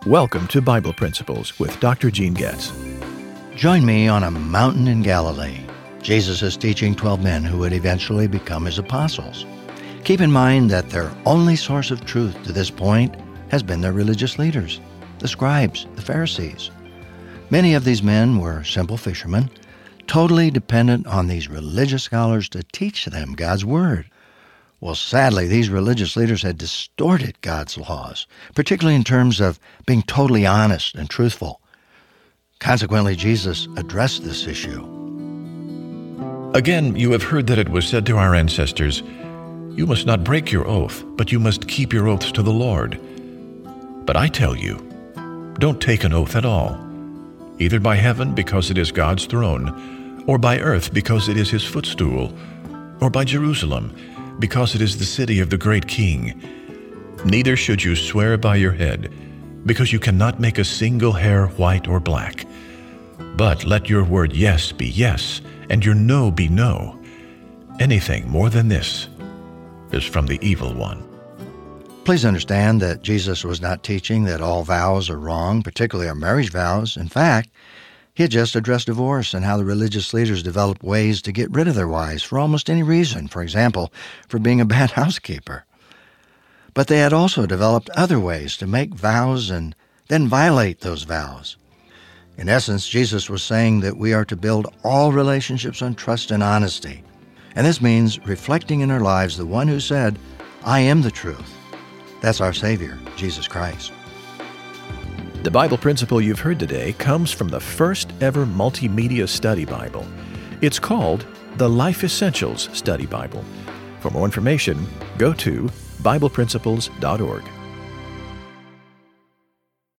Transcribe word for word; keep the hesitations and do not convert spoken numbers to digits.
Welcome to Bible Principles with Doctor Gene Getz. Join me on a mountain in Galilee. Jesus is teaching twelve men who would eventually become his apostles. Keep in mind that their only source of truth to this point has been their religious leaders, the scribes, the Pharisees. Many of these men were simple fishermen, totally dependent on these religious scholars to teach them God's Word. Well, sadly, these religious leaders had distorted God's laws, particularly in terms of being totally honest and truthful. Consequently, Jesus addressed this issue. Again, you have heard that it was said to our ancestors, "You must not break your oath, but you must keep your oaths to the Lord." But I tell you, don't take an oath at all, either by heaven because it is God's throne, or by earth because it is his footstool, or by Jerusalem because it is the city of the great King. Neither should you swear by your head, because you cannot make a single hair white or black. But let your word yes be yes, and your no be no. Anything more than this is from the evil one. Please understand that Jesus was not teaching that all vows are wrong, particularly our marriage vows. In fact, he had just addressed divorce and how the religious leaders developed ways to get rid of their wives for almost any reason, for example, for being a bad housekeeper. But they had also developed other ways to make vows and then violate those vows. In essence, Jesus was saying that we are to build all relationships on trust and honesty. And this means reflecting in our lives the one who said, "I am the truth." That's our Savior, Jesus Christ. The Bible principle you've heard today comes from the first ever multimedia study Bible. It's called the Life Essentials Study Bible. For more information, go to Bible Principles dot org.